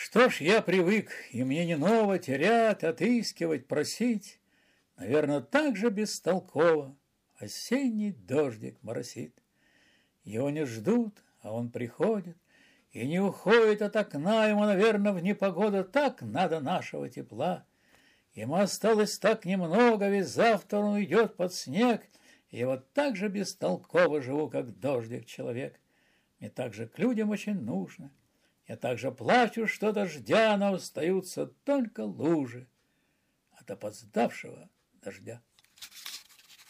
Что ж, я привык, и мне не ново терять, отыскивать, просить. Наверное, так же бестолково осенний дождик моросит. Его не ждут, а он приходит, и не уходит от окна. Ему, наверное, в непогоду так надо нашего тепла. Ему осталось так немного, ведь завтра он уйдет под снег. И я вот так же бестолково живу, как дождик человек. Мне так же к людям очень нужно. Я также плачу, что дождя, но остаются только лужи от опоздавшего дождя.